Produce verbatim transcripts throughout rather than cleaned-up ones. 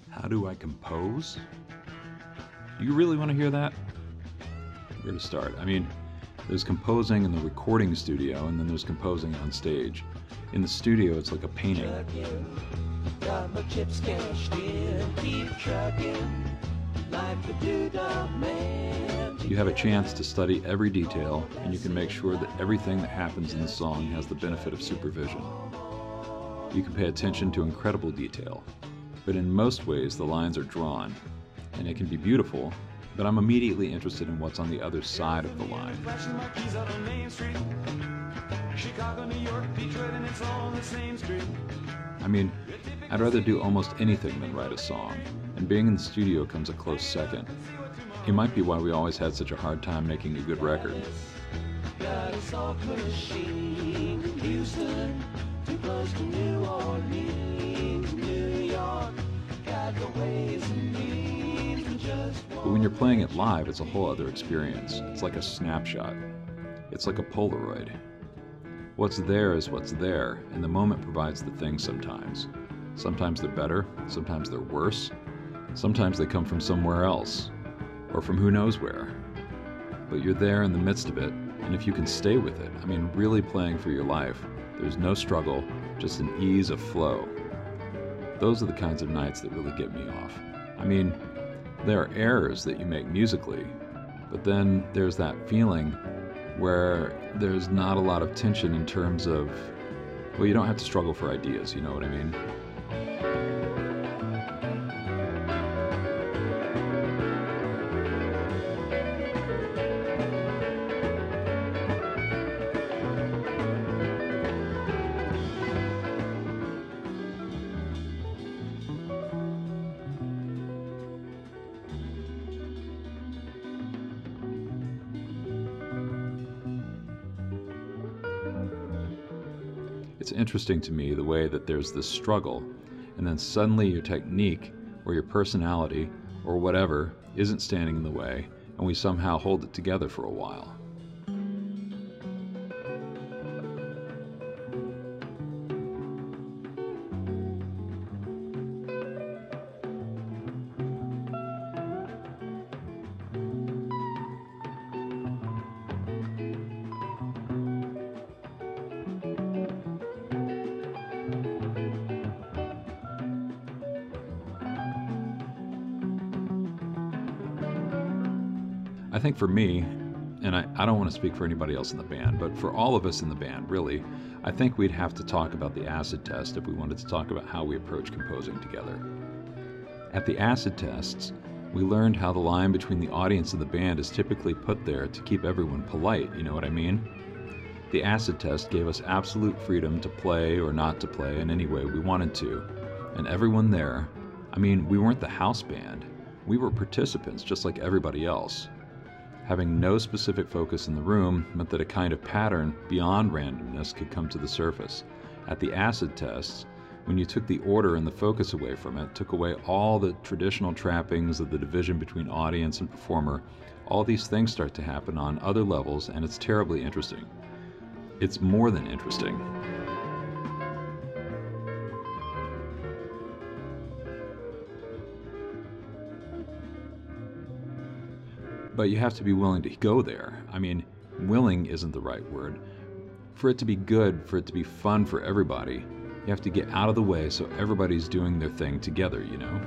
How do I compose? Do you really want to hear that? Where to start? I mean, there's composing in the recording studio, and then there's composing on stage. In the studio, it's like a painting. Got my chips cashed in, keep trucking, like the Doodah Man. You have a chance to study every detail, and you can make sure that everything that happens in the song has the benefit of supervision. You can pay attention to incredible detail, but in most ways the lines are drawn, and it can be beautiful, but I'm immediately interested in what's on the other side of the line. Flashing my keys out on Main Street. Chicago, New York, Detroit, and it's all on the same street. I mean, I'd rather do almost anything than write a song, and being in the studio comes a close second. It might be why we always had such a hard time making a good record. Got a software machine in Houston, too close to New Orleans, New York. Got the ways and means and just But when you're playing it live, it's a whole other experience. It's like a snapshot. It's like a Polaroid. What's there is what's there, and the moment provides the thing sometimes. Sometimes they're better, sometimes they're worse, sometimes they come from somewhere else, or from who knows where. But you're there in the midst of it, and if you can stay with it, I mean really playing for your life, there's no struggle, just an ease of flow. Those are the kinds of nights that really get me off. I mean, there are errors that you make musically, but then there's that feeling where there's not a lot of tension in terms of, well, you don't have to struggle for ideas, you know what I mean? It's interesting to me the way that there's this struggle, and then suddenly your technique or your personality or whatever isn't standing in the way, and we somehow hold it together for a while. I think for me, and I, I don't want to speak for anybody else in the band, but for all of us in the band, really, I think we'd have to talk about the acid test if we wanted to talk about how we approach composing together. At the acid tests, we learned how the line between the audience and the band is typically put there to keep everyone polite, you know what I mean? The acid test gave us absolute freedom to play or not to play in any way we wanted to, and everyone there, I mean, we weren't the house band, we were participants just like everybody else. Having no specific focus in the room meant that a kind of pattern beyond randomness could come to the surface. At the acid tests, when you took the order and the focus away from it, took away all the traditional trappings of the division between audience and performer, all these things start to happen on other levels, and it's terribly interesting. It's more than interesting. But you have to be willing to go there. I mean, willing isn't the right word. For it to be good, for it to be fun for everybody, you have to get out of the way so everybody's doing their thing together, you know?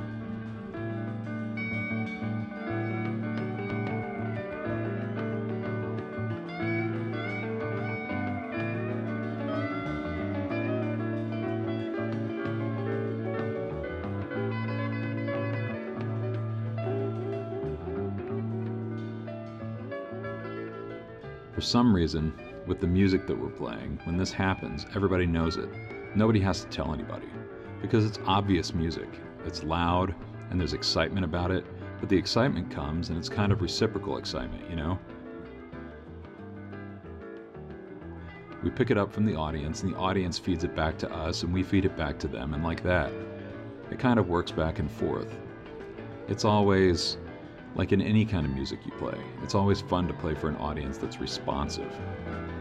For some reason, with the music that we're playing, when this happens, everybody knows it. Nobody has to tell anybody, because it's obvious music. It's loud, and there's excitement about it, but the excitement comes, and it's kind of reciprocal excitement, you know? We pick it up from the audience, and the audience feeds it back to us, and we feed it back to them, and like that. It kind of works back and forth. It's always, like in any kind of music you play, it's always fun to play for an audience that's responsive.